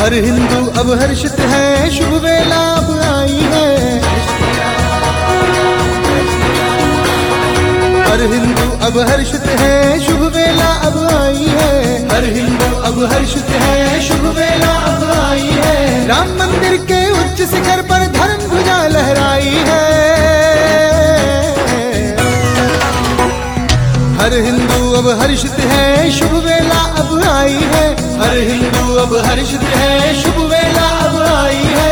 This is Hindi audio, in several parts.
हर हिंदू अब हर्षित है, शुभ वेला अब आई है। हर हिंदू अब हर्षित है, शुभ वेला अब आई है। हर हिंदू अब हर्षित है, शुभ वेला अब आई है। राम मंदिर के उच्च शिखर पर धर्म ध्वजा लहराई है। हर हिंदू अब हर्षित है, शुभ वेला अब आई है। हर हिंदू अब हर्षित है, शुभ वेला अब आई है।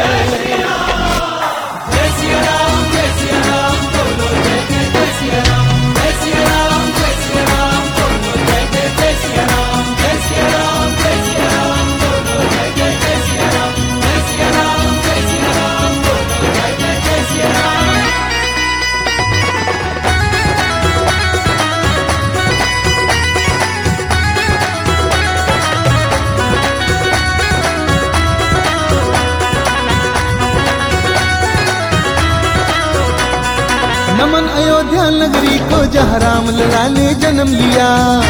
नमन अयोध्या नगरी को जहाँ राम लला ने जन्म लिया।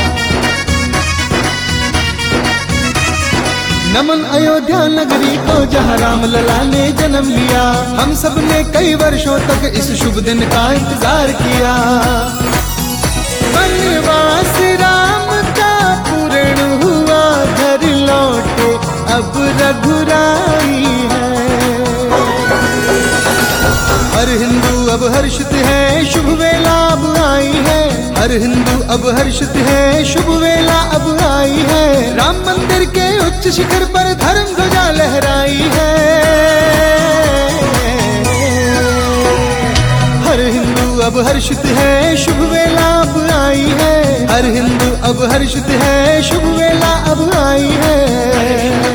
नमन अयोध्या नगरी को जहाँ राम लला ने जन्म लिया। हम सब ने कई वर्षों तक इस शुभ दिन का इंतजार किया। वनवास राम का पूर्ण हुआ, घर लौटे अब रघुराई है। हर हिंदू अब हर्षित है, शुभ वेला अब आई है। हर हिंदू अब हर्षित है, शुभ वेला अब आई है। राम मंदिर के उच्च शिखर पर धर्म ध्वजा लहराई है। हर हिंदू अब हर्षित है, शुभ वेला अब आई है। हर हिंदू अब हर्षित है, शुभ वेला अब आई है।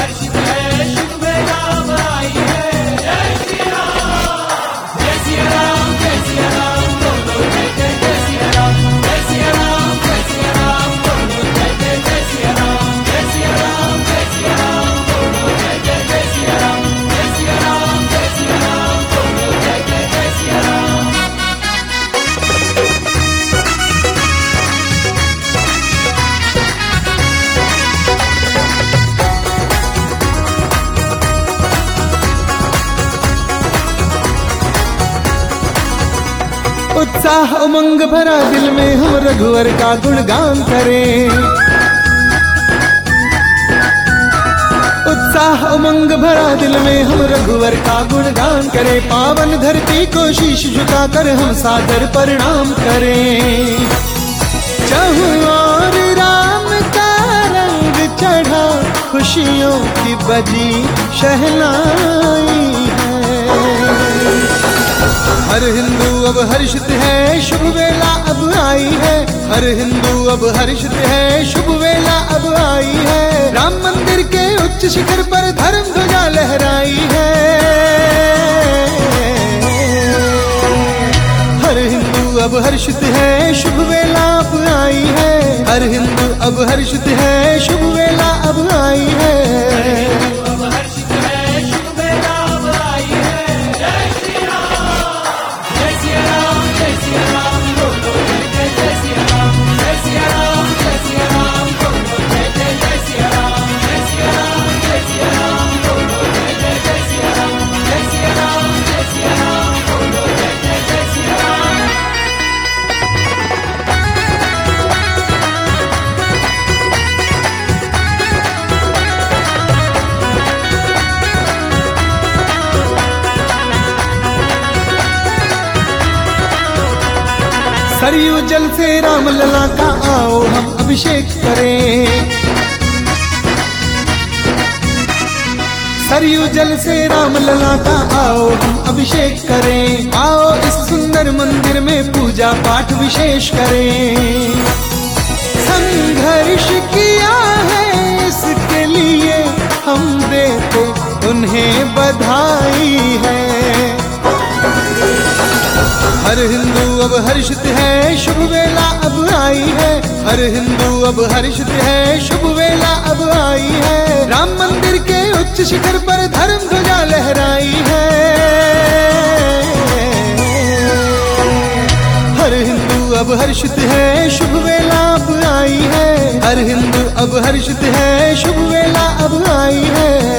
उत्साह उमंग भरा दिल में हम रघुवर का गुणगान करें। उत्साह उमंग भरा दिल में हम रघुवर का गुणगान करें। पावन धरती को शीश झुकाकर हम सादर प्रणाम करें। चाहूं और राम का रंग चढ़ा, खुशियों की बजी शहनाई है। हर हिंदू अब हर्षित है, शुभ वेला अब आई है। हर हिंदू अब हर्षित है, शुभ वेला अब आई है। राम मंदिर के उच्च शिखर पर धर्म ध्वजा लहराई है। हर हिंदू अब हर्षित है, शुभ वेला अब आई है। हर हिंदू अब हर्षित है, शुभ वेला अब आई है। सरयू जल से राम लला का आओ हम अभिषेक करें। सरयू जल से राम लला का आओ हम अभिषेक करें। आओ इस सुंदर मंदिर में पूजा पाठ विशेष करें। संघर्ष किया है इसके लिए हम देते उन्हें बधाई है। हर हिंदू अब हर्षित है, शुभ वेला अब आई है। हर हिंदू अब हर्षित है, शुभ वेला अब आई है। राम मंदिर के उच्च शिखर पर धर्म ध्वजा लहराई है। हर हिंदू अब हर्षित है, शुभ वेला अब आई है। हर हिंदू अब हर्षित है, शुभ वेला अब आई है। आई है,